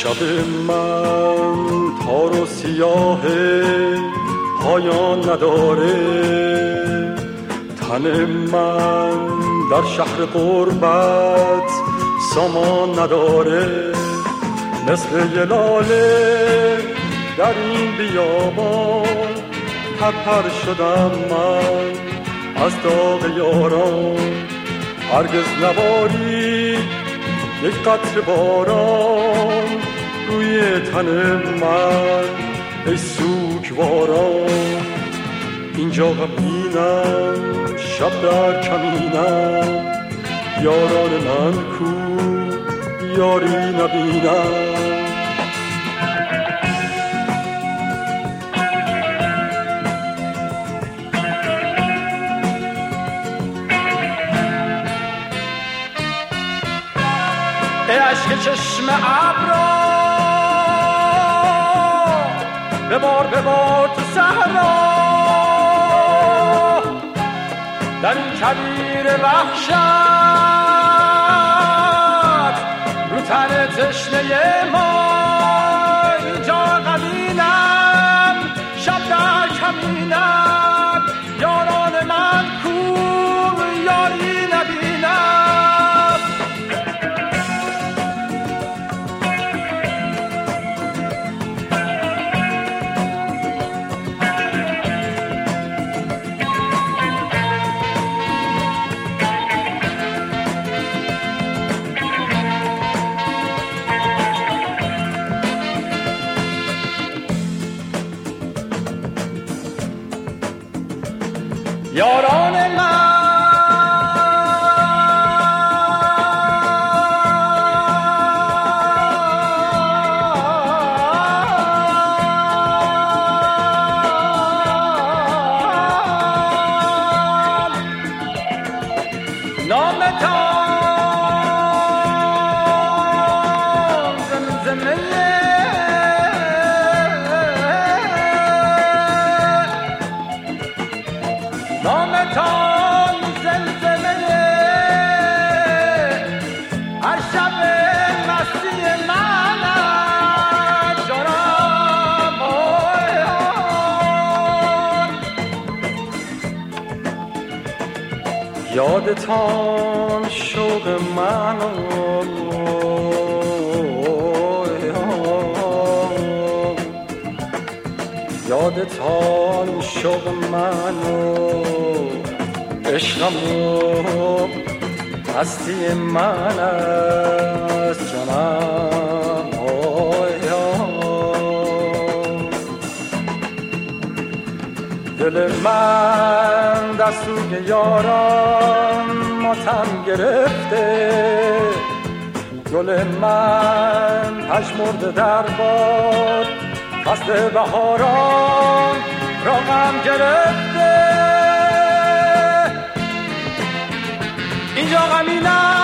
شب من تار و سیاه پایان نداره، تن من در شهر غربت سامان نداره، مثل یه لاله در این بیابان پرپر شدم من از داغ یاران. هرگز نبارید یک قطره باران روی تن من ای سوگواران. اینجا غمگینم شب در کمینم، یاران من کو یاری نبینم. ای عشق چشم ابرا ببار تو صحرا، در این کویر وحشت رو تن تشنه ما. اینجا غمینم شب در کمینم، یاران من کو یاری نبینم. یاران من نامتان زمزمه نامتان زلزله هر شب مستی من جانم. یادتان شوق منو یادتان شوق منو عشقمو هستی من از جانم. دل من در سوگ یاران ماتم گرفته، گل من پژمرده در باد فصل بهاران را غم گرفته. اینجا غمینم